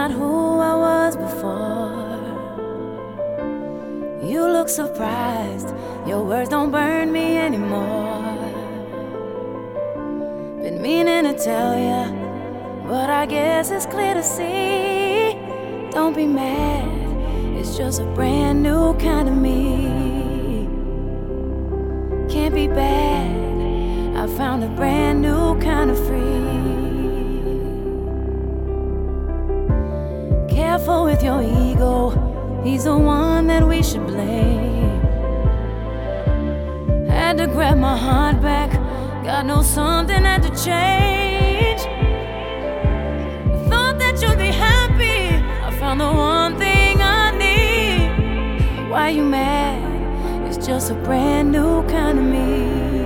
not who I was before. You look surprised, your words don't burn me anymore. Been meaning to tell ya, but I guess it's clear to see. Don't be mad, it's just a brand new kind of me. Can't be bad, I found a brand new kind of free. Careful with your ego, he's the one that we should blame. Had to grab my heart back, God knows something had to change. Thought that you'd be happy, I found the one thing I need. Why you mad? It's just a brand new kind of me.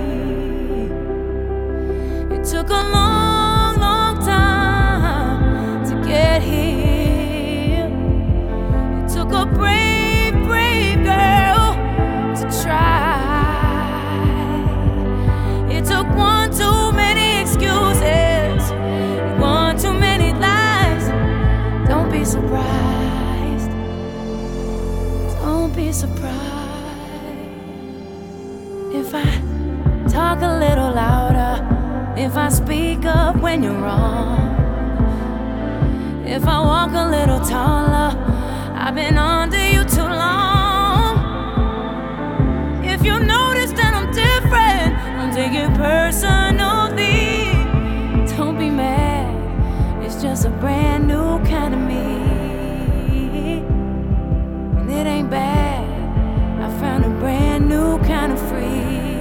It took a long, long time to get here. It took a brave, brave girl to try. It took one too many excuses, one too many lies. Don't be surprised, don't be surprised if I talk a little louder, if I speak up when you're wrong, if I walk a little taller. I've been under you too long. If you notice that I'm different, don't take it personally. Don't be mad, it's just a brand new kind of me. And it ain't bad, I found a brand new kind of free.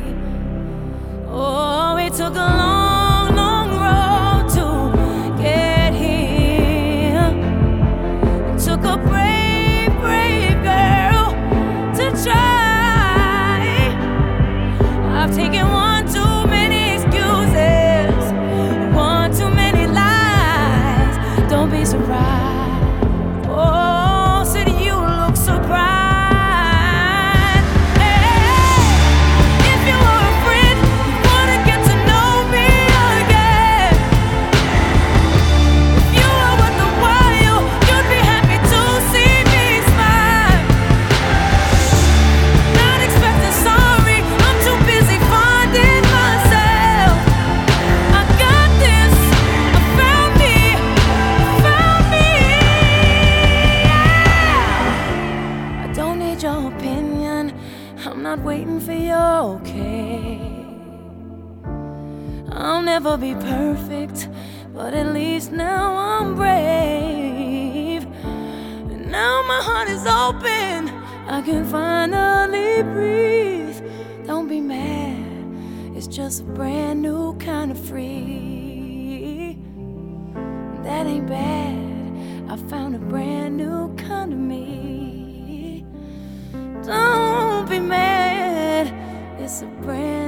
Oh, it took a long, long road to get here. It took a brave, brave girl to try. I've taken one too many excuses, one too many lies. Don't be surprised. Oh, said you look surprised. Your opinion, I'm not waiting for your okay. I'll never be perfect, but at least now I'm brave. And now my heart is open, I can finally breathe. Don't be mad, it's just a brand new kind of free. That ain't bad, I found a brand new kind of me. Don't be mad, it's a brand